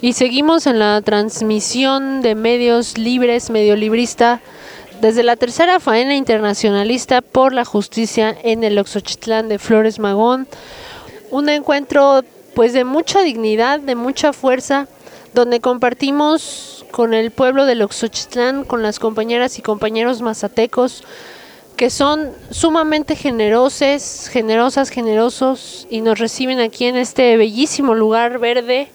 Y seguimos en la transmisión de medios libres, medio librista, desde la tercera faena internacionalista por la justicia en el Oxochitlán de Flores Magón. Un encuentro pues de mucha dignidad, de mucha fuerza, donde compartimos con el pueblo del Oxochitlán, con las compañeras y compañeros mazatecos, que son sumamente generosos y nos reciben aquí en este bellísimo lugar verde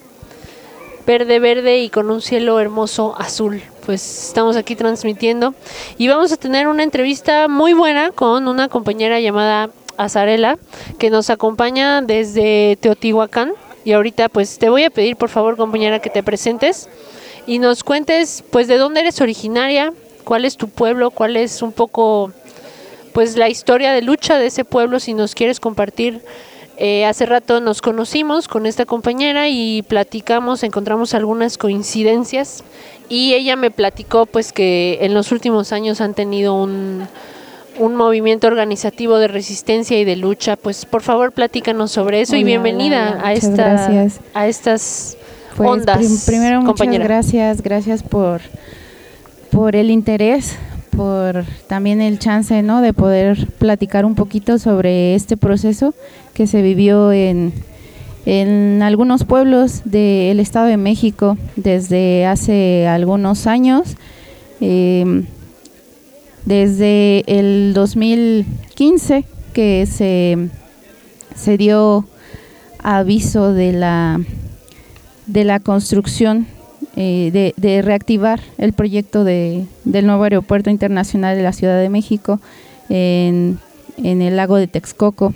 y con un cielo hermoso azul. Pues estamos aquí transmitiendo y vamos a tener una entrevista muy buena con una compañera llamada Azarela, que nos acompaña desde Teotihuacán. Y ahorita pues te voy a pedir, por favor, compañera, que te presentes y nos cuentes pues de dónde eres originaria, cuál es tu pueblo, cuál es un poco pues la historia de lucha de ese pueblo, si nos quieres compartir. Hace rato nos conocimos con esta compañera y platicamos, encontramos algunas coincidencias y ella me platicó pues que en los últimos años han tenido un movimiento organizativo de resistencia y de lucha. Pues por favor platícanos sobre eso. Hola, y bienvenida a estas pues, ondas. Primero muchas gracias por el interés, por también el chance, ¿no?, de poder platicar un poquito sobre este proceso que se vivió en algunos pueblos del Estado de México desde hace algunos años. Desde el 2015 que se dio aviso de la construcción, de reactivar el proyecto del nuevo aeropuerto internacional de la Ciudad de México en el lago de Texcoco.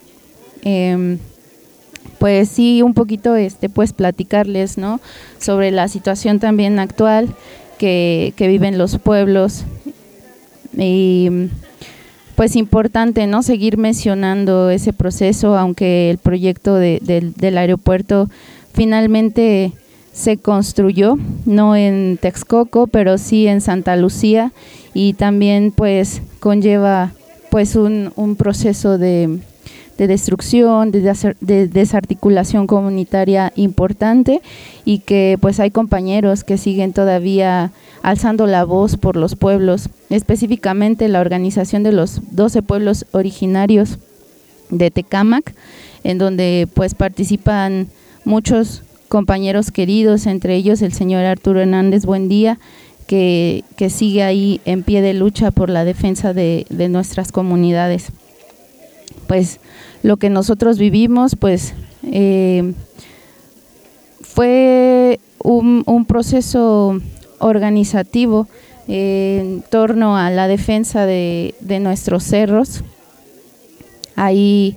Pues sí, un poquito pues platicarles, ¿no?, sobre la situación también actual que viven los pueblos. Y pues importante, ¿no?, seguir mencionando ese proceso, aunque el proyecto del aeropuerto finalmente se construyó, no en Texcoco, pero sí en Santa Lucía, y también pues conlleva pues un proceso de destrucción, de desarticulación comunitaria importante, y que pues hay compañeros que siguen todavía alzando la voz por los pueblos, específicamente la organización de los 12 pueblos originarios de Tecámac, en donde pues participan muchos compañeros queridos, entre ellos el señor Arturo Hernández Buendía, que sigue ahí en pie de lucha por la defensa de nuestras comunidades. Pues lo que nosotros vivimos pues fue un proceso organizativo en torno a la defensa de nuestros cerros. Ahí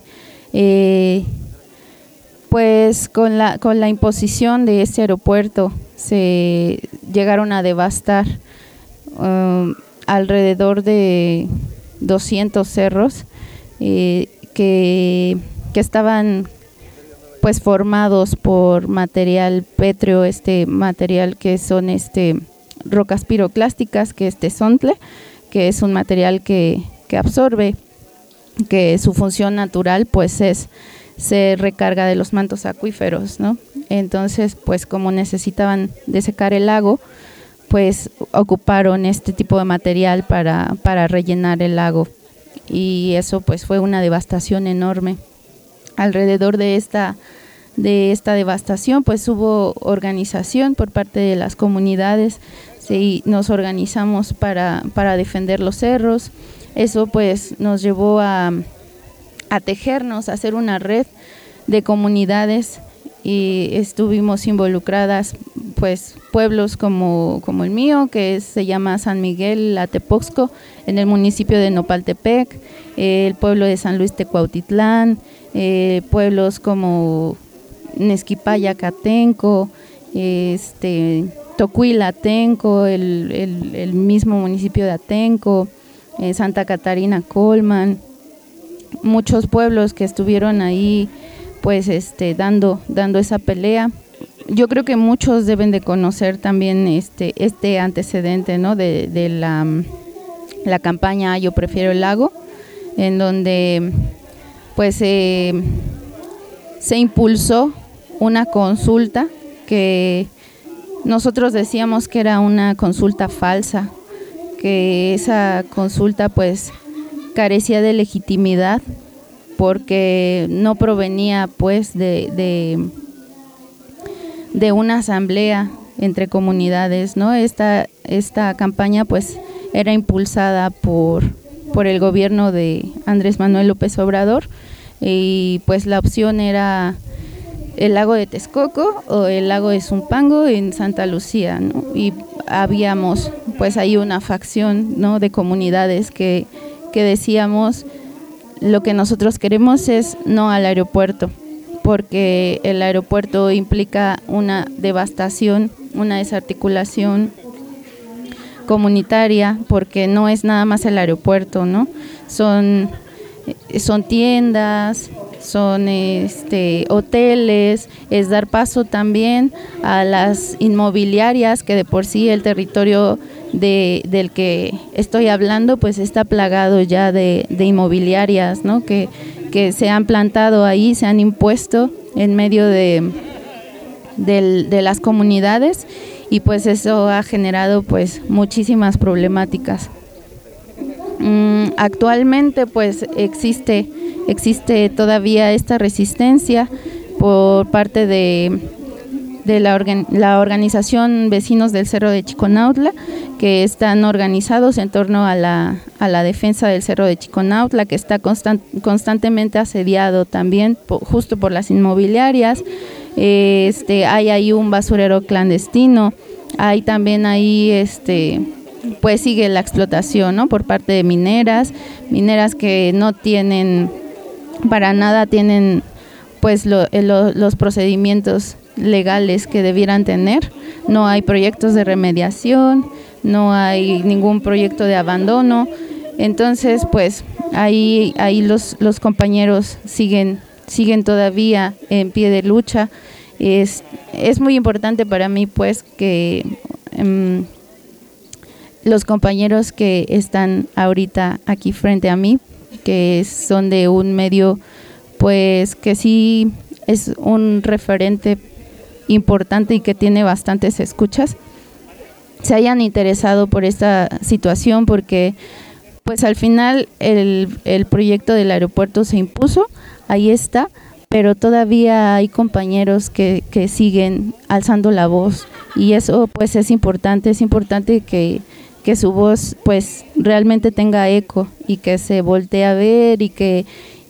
pues con la imposición de este aeropuerto se llegaron a devastar alrededor de 200 cerros que estaban pues formados por material pétreo, material que son rocas piroclásticas, que es tezontle, que es un material que absorbe, que su función natural pues se recarga de los mantos acuíferos, ¿no? Entonces pues como necesitaban desecar el lago, pues ocuparon este tipo de material para rellenar el lago, y eso pues fue una devastación enorme. Alrededor de esta devastación pues hubo organización por parte de las comunidades. Sí, nos organizamos para defender los cerros. Eso pues nos llevó a tejernos, a hacer una red de comunidades, y estuvimos involucradas pues pueblos como el mío, que se llama San Miguel Atepoxco, en el municipio de Nopaltepec, el pueblo de San Luis Tecuautitlán, pueblos como Nezquipaya-Catenco, Tocuil-Atenco, el mismo municipio de Atenco, Santa Catarina Colman, muchos pueblos que estuvieron ahí pues dando esa pelea. Yo creo que muchos deben de conocer también este antecedente, ¿no?, de la campaña Yo Prefiero el Lago, en donde pues se impulsó una consulta que nosotros decíamos que era una consulta falsa, que esa consulta pues carecía de legitimidad porque no provenía pues de una asamblea entre comunidades, ¿no? Esta campaña pues era impulsada por el gobierno de Andrés Manuel López Obrador y pues la opción era el lago de Texcoco o el lago de Zumpango en Santa Lucía, ¿no? Y habíamos pues ahí una facción, ¿no?, de comunidades que decíamos lo que nosotros queremos es no al aeropuerto, porque el aeropuerto implica una devastación, una desarticulación comunitaria, porque no es nada más el aeropuerto, ¿no? Son tiendas, son hoteles, es dar paso también a las inmobiliarias, que de por sí el territorio del que estoy hablando pues está plagado ya de inmobiliarias, ¿no?, que se han plantado ahí, se han impuesto en medio de las comunidades, y pues eso ha generado pues muchísimas problemáticas. Actualmente pues existe todavía esta resistencia por parte de la organización Vecinos del Cerro de Chiconautla, que están organizados en torno a la defensa del Cerro de Chiconautla, que está constantemente asediado también justo por las inmobiliarias. Hay ahí un basurero clandestino, hay también ahí pues sigue la explotación, ¿no?, por parte de mineras que no tienen para nada, tienen pues los procedimientos legales que debieran tener. No hay proyectos de remediación, no hay ningún proyecto de abandono. Entonces pues ahí los compañeros siguen todavía en pie de lucha. Es muy importante para mí pues que los compañeros que están ahorita aquí frente a mí, que son de un medio pues que sí es un referente importante y que tiene bastantes escuchas, se hayan interesado por esta situación, porque pues al final el proyecto del aeropuerto se impuso, ahí está, pero todavía hay compañeros que siguen alzando la voz, y eso pues es importante que su voz pues realmente tenga eco y que se voltee a ver y que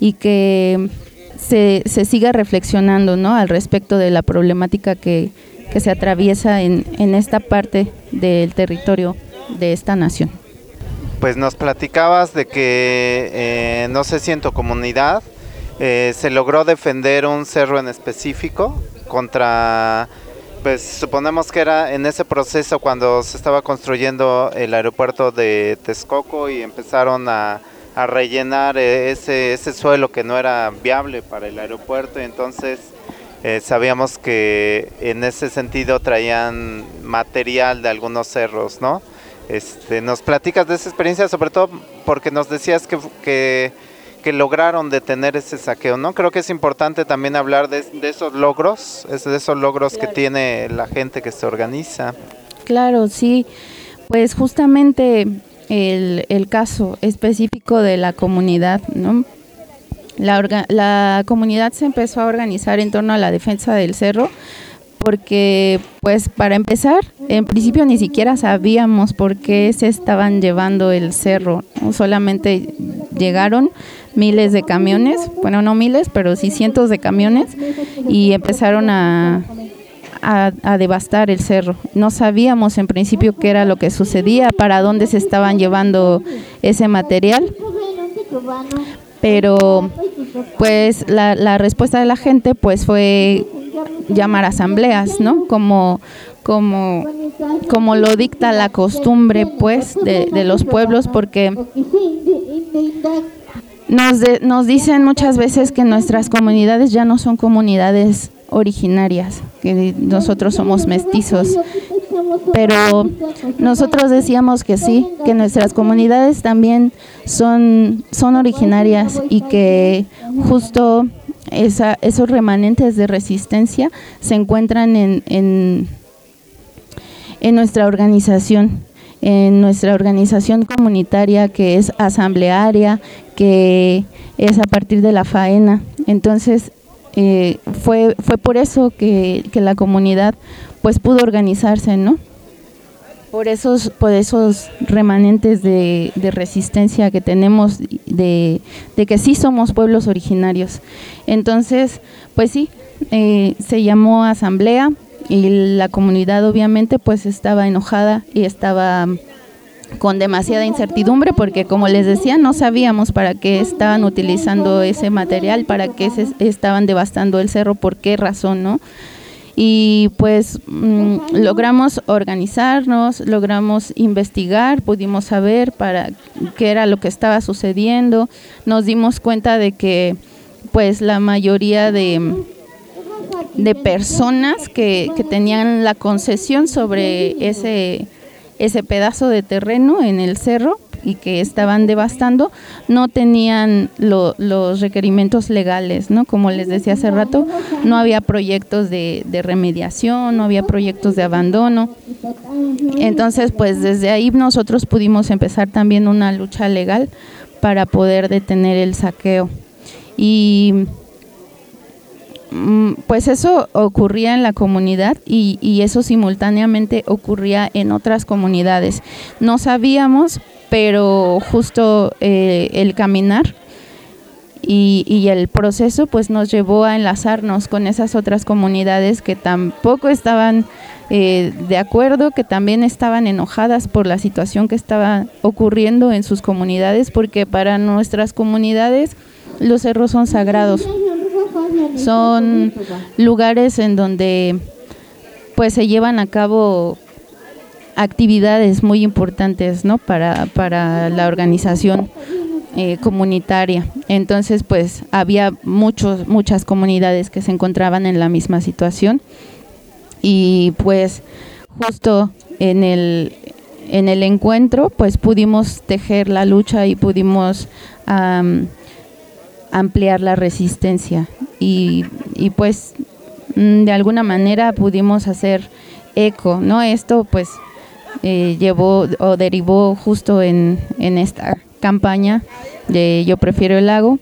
se siga reflexionando, ¿no?, al respecto de la problemática que se atraviesa en esta parte del territorio de esta nación. Pues nos platicabas de que no sé si en tu comunidad se logró defender un cerro en específico contra, pues suponemos que era en ese proceso cuando se estaba construyendo el aeropuerto de Texcoco y empezaron a rellenar ese suelo que no era viable para el aeropuerto, y entonces sabíamos que en ese sentido traían material de algunos cerros, ¿no? Nos platicas de esa experiencia, sobre todo porque nos decías que lograron detener ese saqueo, ¿no? Creo que es importante también hablar de esos logros, claro, que tiene la gente que se organiza. Claro, sí, pues justamente el caso específico de la comunidad, ¿no? La comunidad se empezó a organizar en torno a la defensa del cerro, porque pues para empezar, en principio ni siquiera sabíamos por qué se estaban llevando el cerro, ¿no? Solamente llegaron miles de camiones, bueno, no miles, pero sí cientos de camiones, y empezaron a devastar el cerro. No sabíamos en principio qué era lo que sucedía, para dónde se estaban llevando ese material, pero pues la respuesta de la gente pues fue llamar asambleas, ¿no? Como lo dicta la costumbre pues de los pueblos, porque nos dicen muchas veces que nuestras comunidades ya no son comunidades originarias, que nosotros somos mestizos, pero nosotros decíamos que sí, que nuestras comunidades también son originarias, y que justo esos remanentes de resistencia se encuentran en nuestra organización. En nuestra organización comunitaria, que es asamblearia, que es a partir de la faena. Entonces fue por eso que la comunidad pues pudo organizarse, ¿no? Por esos remanentes de resistencia que tenemos, de que sí somos pueblos originarios. Entonces, pues sí, se llamó asamblea. Y la comunidad obviamente pues estaba enojada y estaba con demasiada incertidumbre porque, como les decía, no sabíamos para qué estaban utilizando ese material, para qué se estaban devastando el cerro, por qué razón, ¿no? Y pues logramos organizarnos, logramos investigar, pudimos saber para qué era lo que estaba sucediendo. Nos dimos cuenta de que pues la mayoría de personas que tenían la concesión sobre ese pedazo de terreno en el cerro y que estaban devastando, no tenían los requerimientos legales, ¿no? Como les decía hace rato, no había proyectos de remediación, no había proyectos de abandono. Entonces, pues desde ahí nosotros pudimos empezar también una lucha legal para poder detener el saqueo. Y pues eso ocurría en la comunidad y eso simultáneamente ocurría en otras comunidades. No sabíamos, pero justo el caminar y el proceso pues nos llevó a enlazarnos con esas otras comunidades que tampoco estaban de acuerdo, que también estaban enojadas por la situación que estaba ocurriendo en sus comunidades, porque para nuestras comunidades los cerros son sagrados. Son lugares en donde pues se llevan a cabo actividades muy importantes, ¿no? para la organización comunitaria. Entonces pues había muchas comunidades que se encontraban en la misma situación y pues justo en el encuentro pues pudimos tejer la lucha y pudimos ampliar la resistencia y pues de alguna manera pudimos hacer eco, ¿no? Esto pues llevó o derivó justo en esta campaña de Yo Prefiero el Lago,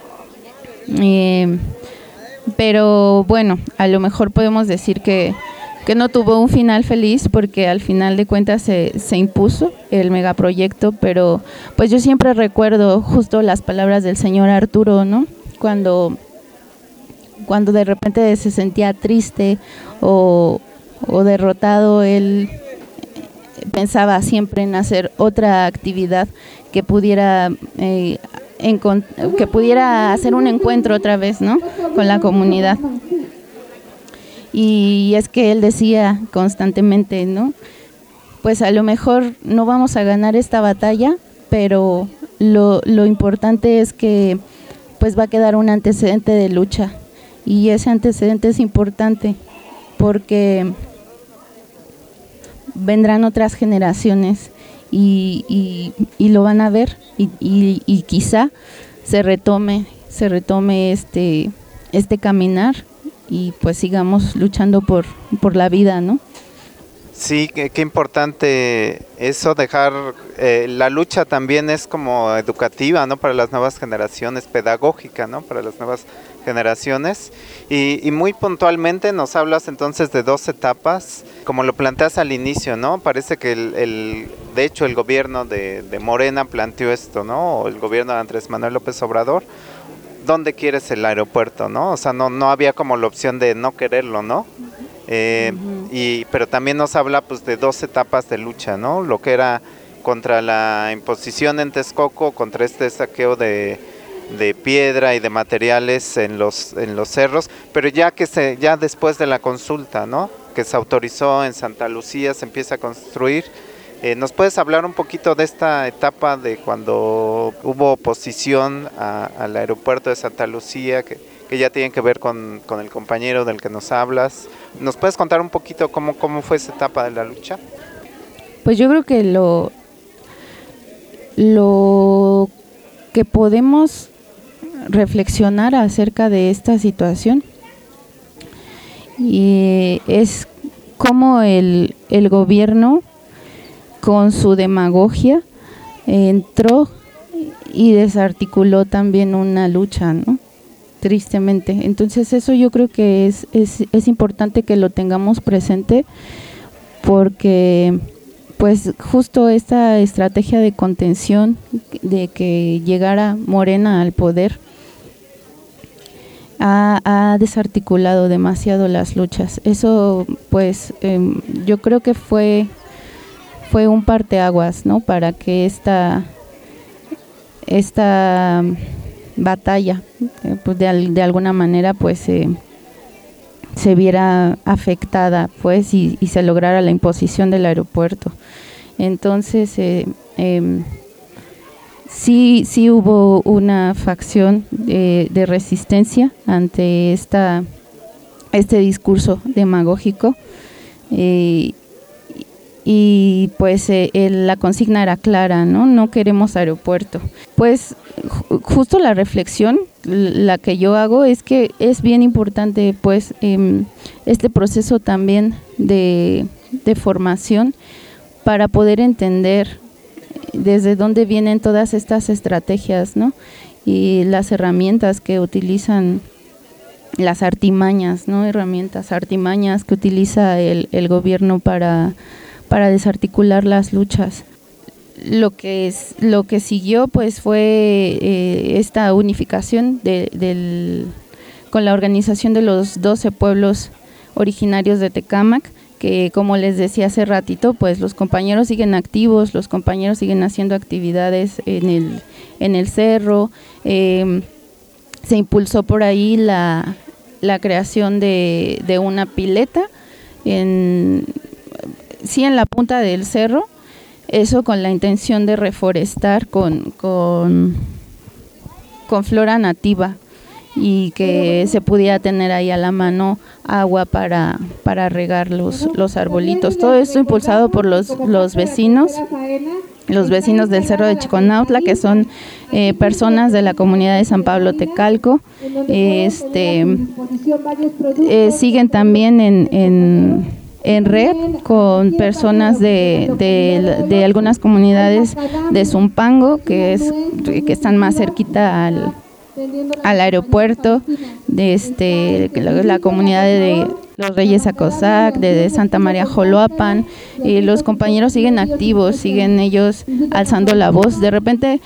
pero bueno, a lo mejor podemos decir que no tuvo un final feliz, porque al final de cuentas se impuso el megaproyecto, pero pues yo siempre recuerdo justo las palabras del señor Arturo, ¿no? Cuando de repente se sentía triste o derrotado, él pensaba siempre en hacer otra actividad que pudiera hacer un encuentro otra vez, ¿no? Con la comunidad. Y es que él decía constantemente, ¿no? Pues a lo mejor no vamos a ganar esta batalla, pero lo importante es que pues va a quedar un antecedente de lucha, y ese antecedente es importante porque vendrán otras generaciones y lo van a ver y quizá se retome este caminar y pues sigamos luchando por la vida, ¿no? Sí, qué importante eso, dejar la lucha también es como educativa, ¿no? Para las nuevas generaciones, pedagógica, ¿no? Para las nuevas generaciones. Y muy puntualmente nos hablas entonces de 2 etapas, como lo planteas al inicio, ¿no? Parece que de hecho el gobierno de Morena planteó esto, ¿no? O el gobierno de Andrés Manuel López Obrador. ¿Dónde quieres el aeropuerto, no? O sea, no había como la opción de no quererlo, ¿no? Pero también nos habla pues de 2 etapas de lucha, ¿no? Lo que era contra la imposición en Texcoco, contra este saqueo de piedra y de materiales en los cerros, pero ya después de la consulta, ¿no? Que se autorizó en Santa Lucía, se empieza a construir. ¿Nos puedes hablar un poquito de esta etapa de cuando hubo oposición al aeropuerto de Santa Lucía, que ya tienen que ver con el compañero del que nos hablas? ¿Nos puedes contar un poquito cómo fue esa etapa de la lucha? Pues yo creo que lo que podemos reflexionar acerca de esta situación. Y es como el gobierno, con su demagogia, entró y desarticuló también una lucha, ¿no? Tristemente. Entonces eso yo creo que es importante que lo tengamos presente, porque pues justo esta estrategia de contención, de que llegara Morena al poder, ha desarticulado demasiado las luchas. Eso pues yo creo que fue un parteaguas, ¿no? Para que esta batalla pues de alguna manera pues se viera afectada, pues, y se lograra la imposición del aeropuerto. Entonces sí hubo una facción de resistencia ante este discurso demagógico, y pues la consigna era clara, no queremos aeropuerto. Pues justo la reflexión la que yo hago es que es bien importante pues este proceso también de formación, para poder entender desde dónde vienen todas estas estrategias, ¿no? Y las herramientas que utilizan, las artimañas, ¿no? Artimañas que utiliza el gobierno para desarticular las luchas. Lo que siguió pues fue esta unificación con la organización de los 12 pueblos originarios de Tecámac, que como les decía hace ratito, pues los compañeros siguen activos, los compañeros siguen haciendo actividades en el cerro. Se impulsó por ahí la creación de una pileta en la punta del cerro, eso con la intención de reforestar con flora nativa, y que se pudiera tener ahí a la mano agua para regar los arbolitos. Todo esto impulsado por los vecinos del Cerro de Chiconautla, que son personas de la comunidad de San Pablo Tecalco. Siguen también en red con personas de algunas comunidades de Zumpango, que están más cerquita al aeropuerto, de la comunidad de los Reyes Acosac, de Santa María Joloapan. Y los compañeros siguen activos, siguen ellos alzando la voz. De repente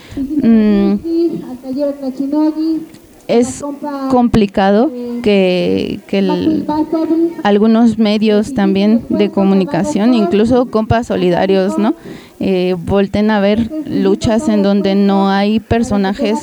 es complicado que algunos medios también de comunicación, incluso compas solidarios, ¿no? Volten a ver luchas en donde no hay personajes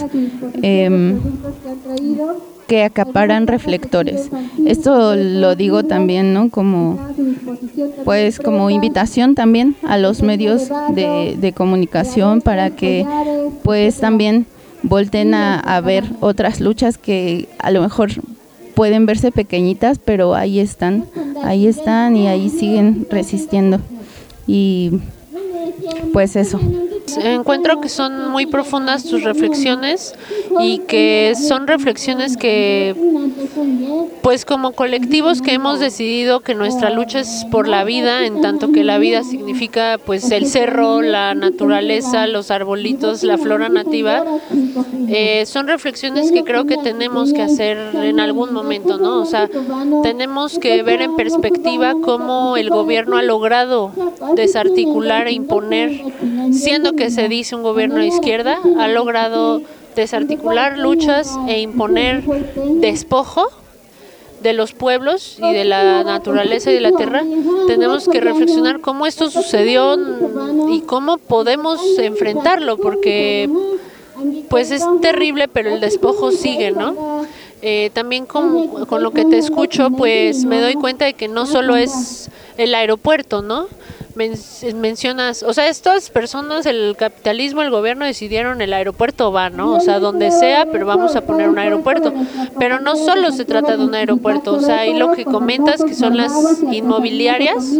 que acaparan reflectores. Esto lo digo también, ¿no? Como invitación también a los medios de comunicación, para que pues también volten a ver otras luchas que a lo mejor pueden verse pequeñitas, pero ahí están y ahí siguen resistiendo. Y pues eso. Encuentro que son muy profundas tus reflexiones, y que son reflexiones que, pues como colectivos que hemos decidido que nuestra lucha es por la vida, en tanto que la vida significa pues el cerro, la naturaleza, los arbolitos, la flora nativa, son reflexiones que creo que tenemos que hacer en algún momento, ¿no? O sea, tenemos que ver en perspectiva cómo el gobierno ha logrado desarticular e imponer, siendo que se dice un gobierno de izquierda, ha logrado desarticular luchas e imponer despojo de los pueblos y de la naturaleza y de la tierra. Tenemos que reflexionar cómo esto sucedió y cómo podemos enfrentarlo, porque pues es terrible, pero el despojo sigue, ¿no? También con lo que te escucho, pues me doy cuenta de que no solo es el aeropuerto, ¿no? Mencionas, o sea, estas personas, el capitalismo, el gobierno decidieron el aeropuerto va, ¿no? O sea, donde sea, pero vamos a poner un aeropuerto. Pero no solo se trata de un aeropuerto, o sea, hay lo que comentas, que son las inmobiliarias,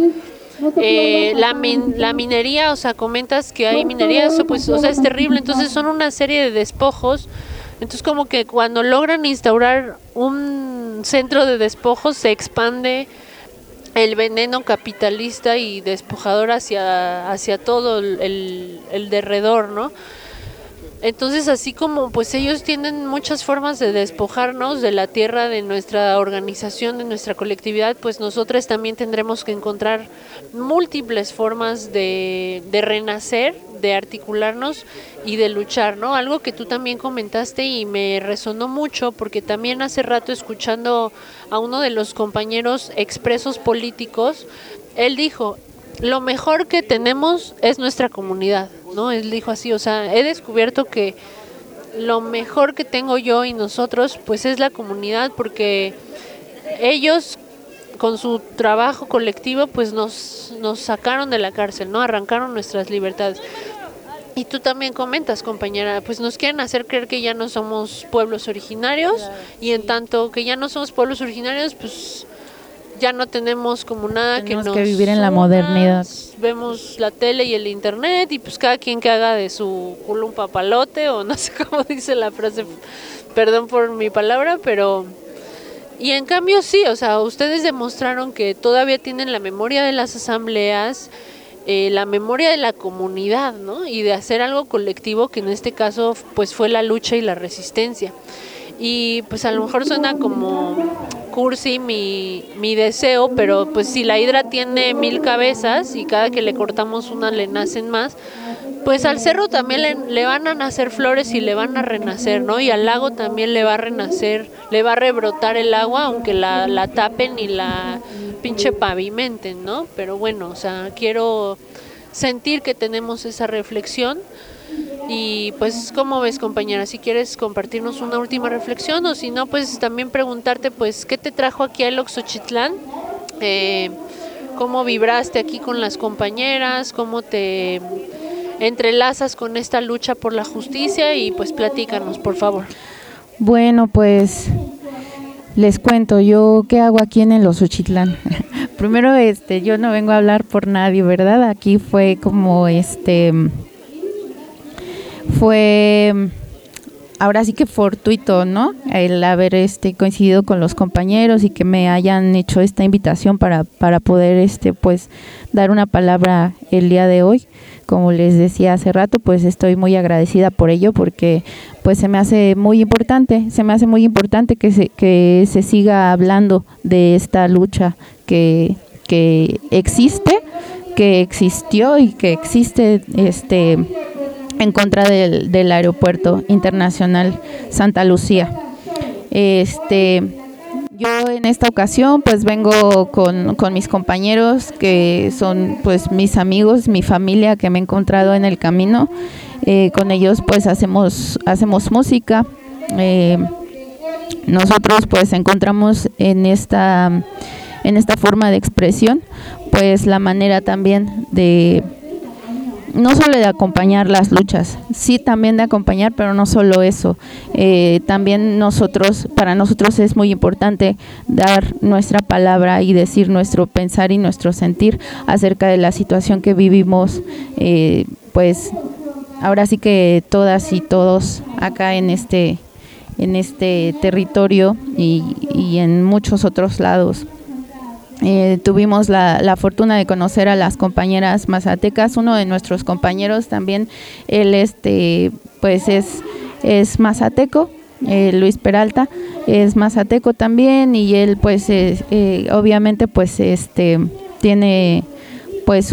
la minería, o sea, comentas que hay minería, eso pues, o sea, es terrible. Entonces son una serie de despojos Entonces como que cuando logran instaurar un centro de despojos se expande el veneno capitalista y despojador hacia todo el derredor, ¿no? Entonces, así como pues ellos tienen muchas formas de despojarnos de la tierra, de nuestra organización, de nuestra colectividad, pues nosotros también tendremos que encontrar múltiples formas de renacer, de articularnos y de luchar, ¿no? Algo que tú también comentaste y me resonó mucho, porque también hace rato, escuchando a uno de los compañeros expresos políticos, él dijo: lo mejor que tenemos es nuestra comunidad, ¿no? Él dijo así, o sea, he descubierto que lo mejor que tengo yo y nosotros pues es la comunidad, porque ellos con su trabajo colectivo pues nos sacaron de la cárcel, ¿no? Arrancaron nuestras libertades. Y tú también comentas, compañera, pues nos quieren hacer creer que ya no somos pueblos originarios, claro, y en tanto que ya no somos pueblos originarios, pues ya no tenemos como nada tenemos que nos que vivir en la modernidad. Vemos la tele y el internet y pues cada quien que haga de su culo un papalote, o no sé cómo dice la frase, perdón por mi palabra, pero... Y en cambio sí, o sea, ustedes demostraron que todavía tienen la memoria de las asambleas, la memoria de la comunidad, ¿no? Y de hacer algo colectivo, que en este caso pues fue la lucha y la resistencia. Y pues a lo mejor suena como cursi mi deseo, pero pues si la hidra tiene 1000 cabezas y cada que le cortamos una le nacen más, pues al cerro también le van a nacer flores y le van a renacer, ¿no? Y al lago también le va a renacer, le va a rebrotar el agua, aunque la tapen y la pinche pavimenten, ¿no? Pero bueno, o sea, quiero sentir que tenemos esa reflexión. Y pues, ¿cómo ves, compañera? Si quieres compartirnos una última reflexión, o si no, pues también preguntarte, pues, ¿qué te trajo aquí al Oxochitlán? ¿Cómo vibraste aquí con las compañeras? ¿Cómo te entrelazas con esta lucha por la justicia? Y pues platícanos, por favor. Bueno, pues les cuento, yo qué hago aquí en el Oxochitlán. Primero, yo no vengo a hablar por nadie, ¿verdad? Aquí fue como fue ahora sí que fortuito, ¿no? El haber coincidido con los compañeros y que me hayan hecho esta invitación para poder pues dar una palabra el día de hoy. Como les decía hace rato, pues estoy muy agradecida por ello, porque pues se me hace muy importante que se siga hablando de esta lucha que existe, que existió y que existe en contra del Aeropuerto Internacional Santa Lucía. Yo en esta ocasión pues vengo con mis compañeros, que son pues mis amigos, mi familia que me he encontrado en el camino. Con ellos pues hacemos música. Nosotros pues encontramos en esta forma de expresión pues la manera también de no solo de acompañar las luchas, sí también de acompañar, pero no solo eso. También para nosotros es muy importante dar nuestra palabra y decir nuestro pensar y nuestro sentir acerca de la situación que vivimos, pues ahora sí que todas y todos acá en este territorio y en muchos otros lados. Tuvimos la fortuna de conocer a las compañeras mazatecas. Uno de nuestros compañeros también, él pues es mazateco, Luis Peralta es mazateco también, y él pues obviamente pues tiene pues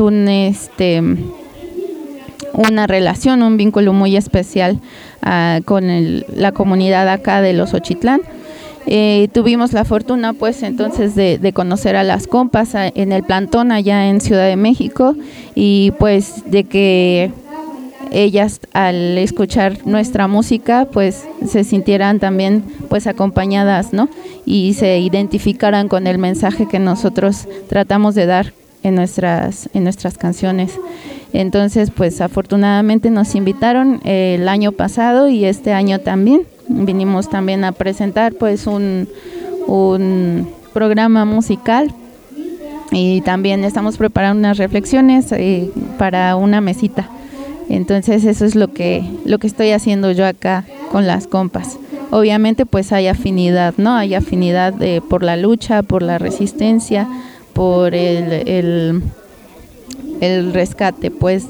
una relación, un vínculo muy especial con la comunidad acá de los Ochitlán. Tuvimos la fortuna pues entonces de conocer a las compas en el plantón allá en Ciudad de México, y pues de que ellas al escuchar nuestra música pues se sintieran también pues acompañadas, ¿no? Y se identificaran con el mensaje que nosotros tratamos de dar en nuestras canciones. Entonces pues afortunadamente nos invitaron el año pasado y este año también. Vinimos también a presentar pues un programa musical, y también estamos preparando unas reflexiones para una mesita Entonces eso es lo que estoy haciendo yo acá con las compas. Obviamente pues hay afinidad, ¿no? Hay afinidad por la lucha, por la resistencia, por el rescate pues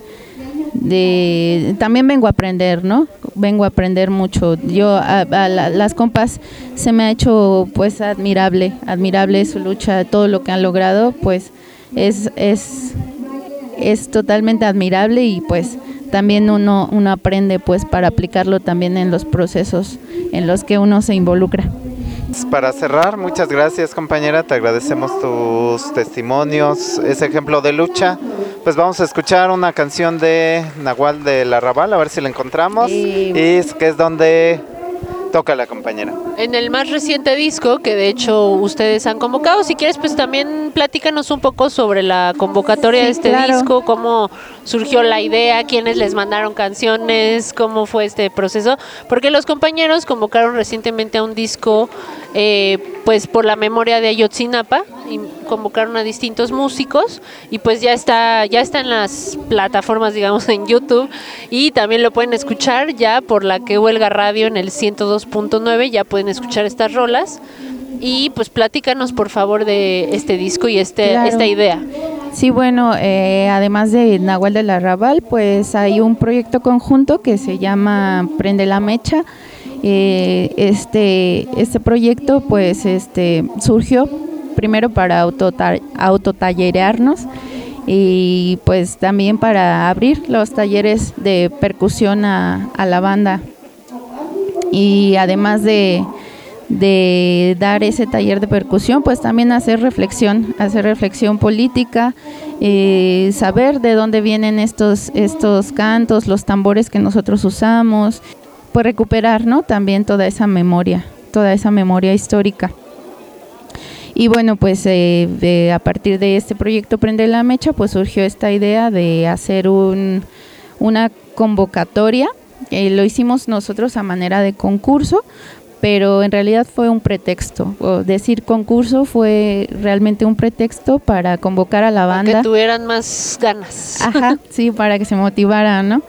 también vengo a aprender, ¿no? Vengo a aprender mucho. Yo las compas se me ha hecho pues admirable su lucha, todo lo que han logrado, pues es totalmente admirable y pues también uno aprende pues para aplicarlo también en los procesos en los que uno se involucra. Para cerrar, muchas gracias, compañera, te agradecemos tus testimonios, ese ejemplo de lucha. Pues vamos a escuchar una canción de Nahual del Arrabal, a ver si la encontramos, y que es donde toca la compañera. En el más reciente disco, que de hecho ustedes han convocado, si quieres pues también platícanos un poco sobre la convocatoria de este disco, cómo surgió la idea, quiénes les mandaron canciones, cómo fue este proceso, porque los compañeros convocaron recientemente a un disco pues por la memoria de Ayotzinapa, y convocaron a distintos músicos y pues ya está en las plataformas, digamos, en YouTube, y también lo pueden escuchar ya por la Que Huelga Radio en el 102.9, ya pueden escuchar estas rolas. Y pues platícanos por favor de este disco y esta idea. Sí, bueno, además de Nahual del Arrabal, pues hay un proyecto conjunto que se llama Prende la Mecha. Este proyecto pues surgió primero para autotallerearnos y pues también para abrir los talleres de percusión a la banda, y además de dar ese taller de percusión, pues también hacer reflexión política, saber de dónde vienen estos cantos, los tambores que nosotros usamos, pues recuperar, ¿no? También toda esa memoria histórica. Y bueno, pues a partir de este proyecto Prende la Mecha, pues surgió esta idea de hacer una convocatoria. Lo hicimos nosotros a manera de concurso, pero en realidad fue un pretexto. Decir concurso fue realmente un pretexto para convocar a la banda. Para que tuvieran más ganas. Ajá, sí, para que se motivaran, ¿no?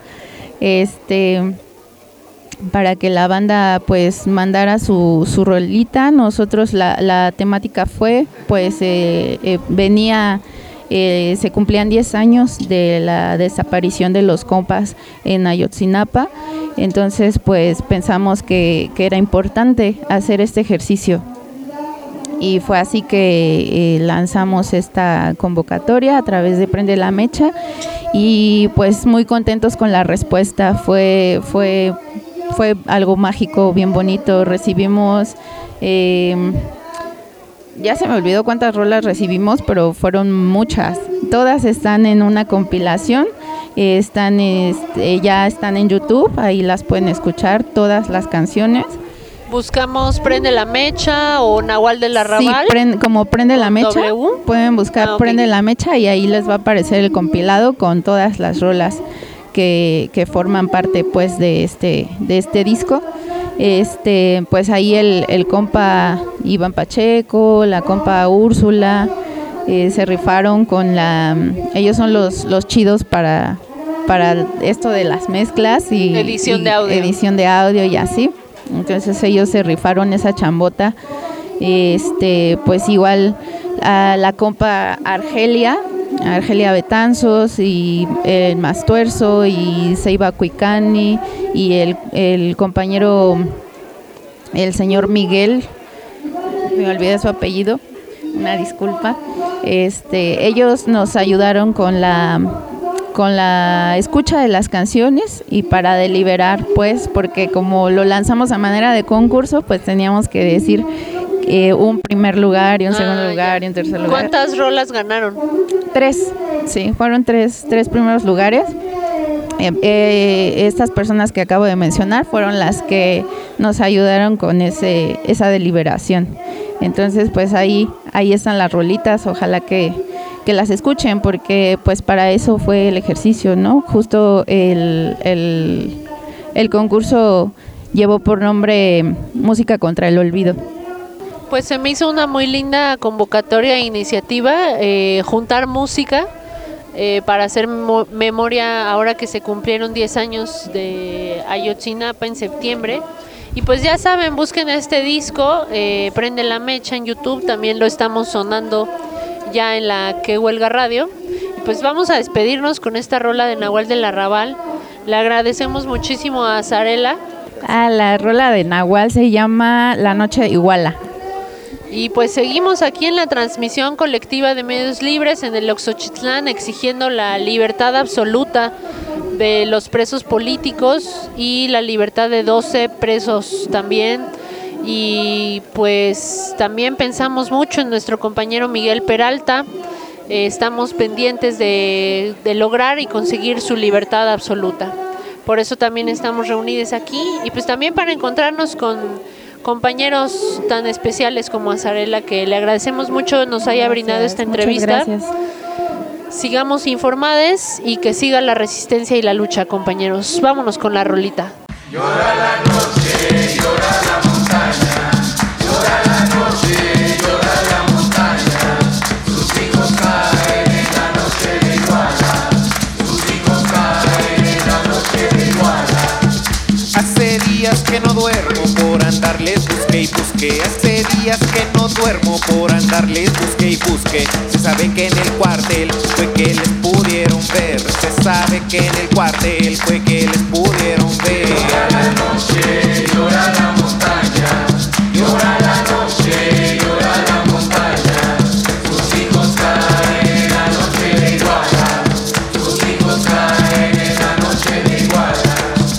Para que la banda pues mandara su rolita. Nosotros la temática fue pues venía se cumplían 10 años de la desaparición de los compas en Ayotzinapa, entonces pues pensamos que era importante hacer este ejercicio, y fue así que lanzamos esta convocatoria a través de Prende la Mecha, y pues muy contentos con la respuesta. Fue algo mágico, bien bonito. Recibimos ya se me olvidó cuántas rolas recibimos, pero fueron muchas. Todas están en una compilación, ya están en YouTube, ahí las pueden escuchar todas las canciones. Buscamos Prende la Mecha o Nahual del Arrabal. Sí, como Prende la Mecha, pueden buscar okay. Prende la Mecha, y ahí les va a aparecer el compilado con todas las rolas que forman parte pues de este disco. Pues ahí el compa Iván Pacheco, la compa Úrsula, se rifaron con ellos son los chidos para esto de las mezclas y edición de audio y así. Entonces ellos se rifaron esa chambota. Pues igual a la compa Argelia Betanzos y el Mastuerzo y Seiba Cuicani y el compañero, el señor Miguel, me olvidé su apellido, una disculpa. Ellos nos ayudaron con la escucha de las canciones y para deliberar, pues, porque como lo lanzamos a manera de concurso, pues teníamos que decir un primer lugar y un segundo lugar y un tercer lugar. ¿Cuántas rolas ganaron? 3, sí, fueron tres primeros lugares. Estas personas que acabo de mencionar fueron las que nos ayudaron con esa deliberación. Entonces, pues ahí están las rolitas, ojalá que las escuchen, porque pues para eso fue el ejercicio, ¿no? Justo el concurso llevó por nombre Música contra el Olvido. Pues se me hizo una muy linda convocatoria e iniciativa, juntar música para hacer memoria ahora que se cumplieron 10 años de Ayotzinapa en septiembre. Y pues ya saben, busquen este disco, Prende la Mecha en YouTube, también lo estamos sonando ya en la Que Huelga Radio. Y pues vamos a despedirnos con esta rola de Nahual del Arrabal. Le agradecemos muchísimo a Zarela. La rola de Nahual se llama La Noche de Iguala. Y pues seguimos aquí en la transmisión colectiva de Medios Libres en el Oxochitlán, exigiendo la libertad absoluta de los presos políticos y la libertad de 12 presos también. Y pues también pensamos mucho en nuestro compañero Miguel Peralta. Estamos pendientes de lograr y conseguir su libertad absoluta. Por eso también estamos reunidos aquí y pues también para encontrarnos con compañeros tan especiales como Azarela, que le agradecemos mucho nos haya brindado esta entrevista. Muchas gracias. Sigamos informados y que siga la resistencia y la lucha, compañeros. Vámonos con la rolita. Llora la noche, llora la montaña, llora la noche, llora la montaña, sus hijos caen en la noche de Iguala, sus hijos caen en la noche de Iguala. Hace días que no duermo por andarles busque y busque. Hace días que no duermo por andarles busque y busque. Se sabe que en el cuartel fue que les pudieron ver. Se sabe que en el cuartel fue que les pudieron ver. Llora la noche, llora la montaña, llora la noche, llora la montaña, sus hijos caen en la noche de Iguala, sus hijos caen en la noche de Iguala.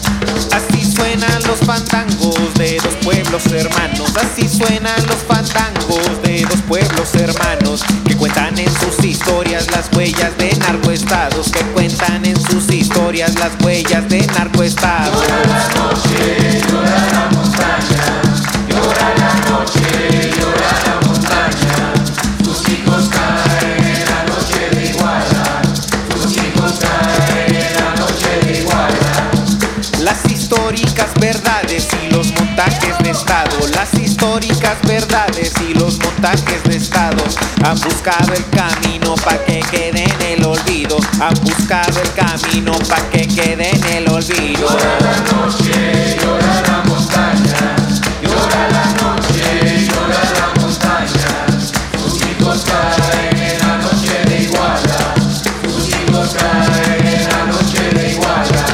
Así suenan los fandangos de dos pueblos hermanos. Así suenan los fandangos de dos pueblos hermanos, que cuentan en sus historias las huellas de narcoestados, que cuentan en sus historias las huellas de narcoestados. Llora la noche, llora la montaña, llora la noche, llora la montaña, sus hijos caen en la noche de Iguala, sus hijos caen en la noche de Iguala. Las históricas verdades y los montajes de Estado, las históricas verdades y los montajes de Estado han buscado el camino pa' que quede en el olvido, han buscado el camino pa' que quede en el olvido. Llora la noche, llora la montaña, llora la noche, llora la montaña, sus hijos caen en la noche de Iguala, sus hijos caen en la noche de Iguala.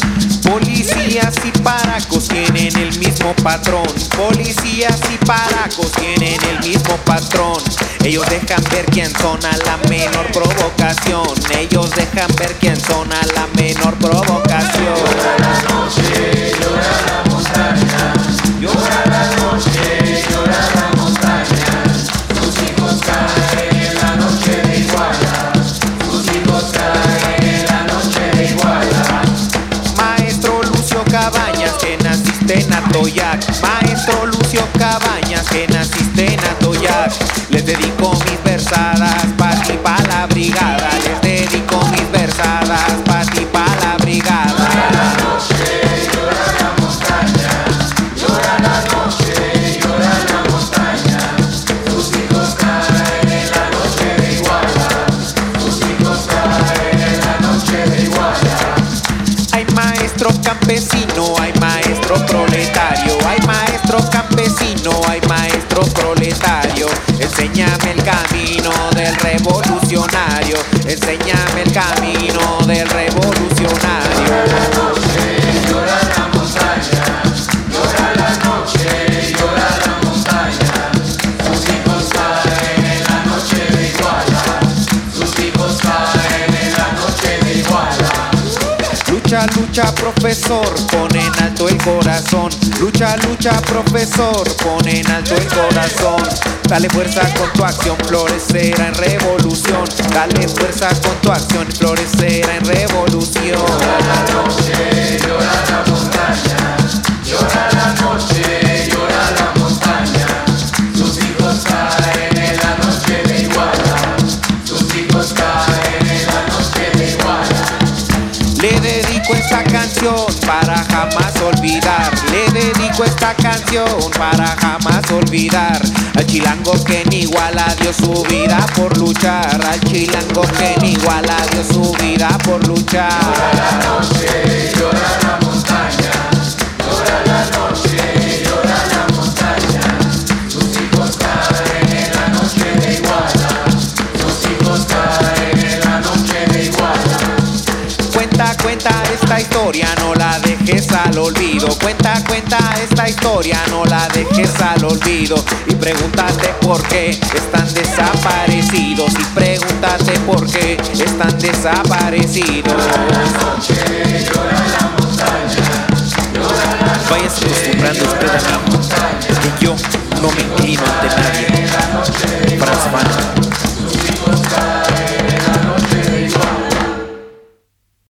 Policías y paracos tienen el mismo patrón. Policías y paracos tienen el mismo patrón. Ellos dejan ver quién son a la menor provocación. Ellos dejan ver quién son a la menor provocación. Llora la noche, llora la montaña, llora la noche, llora la montaña, sus hijos caen en la noche de Iguala, sus hijos caen en la noche de Iguala. Maestro Lucio Cabañas, que naciste en Atoyac. Maestro Lucio Cabañas, que naciste en Atoyac. Les dedico mis versadas pa' ti, pa' la brigada. Les dedico mis versadas pa' ti, pa' la brigada. Llora la noche, llora la montaña, llora la noche, llora la montaña, sus hijos caen en la noche de Iguala, sus hijos caen en la noche de Iguala. Hay maestro campesino, hay maestro proletario, hay maestro campesino, hay maestro proletario. Enséñame el camino del revolucionario, enséñame el camino del revolucionario. Llora la noche, llora la montaña, llora la noche, llora la montaña, sus hijos caen en la noche de Iguala, sus hijos caen en la noche de Iguala. Lucha, lucha, profesor, pon en alto el corazón. Lucha, lucha, profesor, pon en alto el corazón. Dale fuerza con tu acción, florecerá en revolución. Dale fuerza con tu acción, florecerá en revolución. Llora la noche, llora la montaña, llora la noche, llora la montaña, sus hijos caen en la noche de Iguala, sus hijos caen en la noche de Iguala. Le dedico esta canción canción para jamás olvidar. Le dedico esta canción para jamás olvidar. Al chilango que en Iguala dio su vida por luchar. Al chilango que en Iguala dio su vida por luchar. Llora la noche, llora la montaña. Llora la noche, llora la montaña. Sus hijos caen en la noche de Iguala. Sus hijos caen en la noche de Iguala. Cuenta esta historia, no la dejes al olvido. Cuenta esta historia, no la dejes al olvido. Y pregúntate por qué están desaparecidos. Y pregúntate por qué están desaparecidos. Vayas acostumbrando usted a mí, que yo no me inclino ante